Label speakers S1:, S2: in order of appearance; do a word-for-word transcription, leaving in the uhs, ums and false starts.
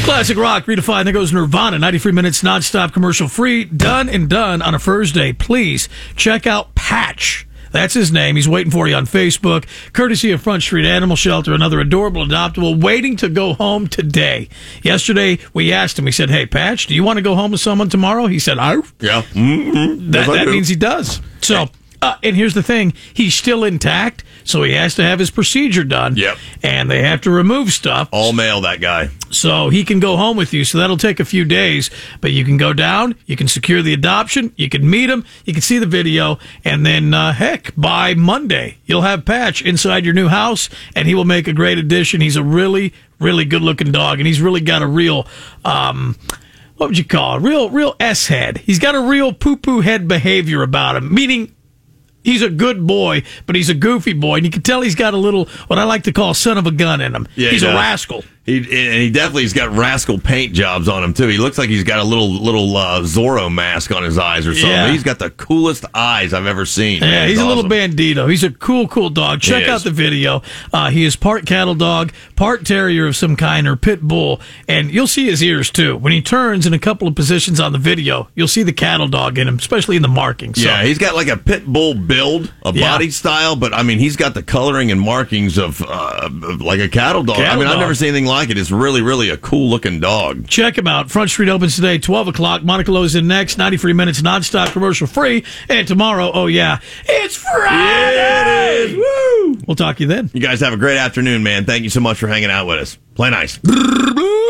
S1: Classic rock redefined. There goes Nirvana. ninety-three minutes nonstop commercial free. Done and done on a Thursday. Please check out Patch. That's his name. He's waiting for you on Facebook. Courtesy of Front Street Animal Shelter, another adorable adoptable waiting to go home today. Yesterday, we asked him, we said, hey, Patch, do you want to go home with someone tomorrow? He said, oh.
S2: Yeah. Mm-hmm.
S1: That,
S2: yes,
S1: that means he does. So, uh, and here's the thing. He's still intact, so he has to have his procedure done.
S2: Yep.
S1: And they have to remove stuff.
S2: All male, that guy.
S1: So he can go home with you. So that'll take a few days. But you can go down, you can secure the adoption, you can meet him, you can see the video, and then, uh, heck, by Monday, you'll have Patch inside your new house, and he will make a great addition. He's a really, really good-looking dog, and he's really got a real... Um, what would you call it? Real, real S-head. He's got a real poo-poo head behavior about him, meaning he's a good boy, but he's a goofy boy, and you can tell he's got a little, what I like to call, son of a gun in him.
S2: Yeah,
S1: he's
S2: he
S1: a
S2: does.
S1: rascal.
S2: He and he definitely's got rascal paint jobs on him too. He looks like he's got a little little uh, Zorro mask on his eyes or something.
S1: Yeah.
S2: He's got the coolest eyes I've ever seen.
S1: Yeah,
S2: Man,
S1: he's
S2: it's
S1: a little
S2: awesome.
S1: bandito. He's a cool, cool dog. Check
S2: He
S1: out
S2: is.
S1: the video. Uh, he is part cattle dog, part terrier of some kind, or pit bull, and you'll see his ears too. When he turns in a couple of positions on the video, you'll see the cattle dog in him, especially in the markings. So,
S2: Yeah, he's got like a pit bull build, a
S1: Yeah.
S2: body style, but I mean, he's got the coloring and markings of uh, like a cattle dog.
S1: Cattle
S2: I mean,
S1: dog.
S2: I've never seen anything like it. It's really, really a cool looking dog.
S1: check him out. Front Street opens today, twelve o'clock. Monica Lowe's in next. ninety-three minutes nonstop commercial free. And tomorrow, oh yeah, it's Friday!
S2: Yeah, it is. Woo!
S1: We'll talk to you then.
S2: You guys have a great afternoon, man. Thank you so much for hanging out with us. Play nice.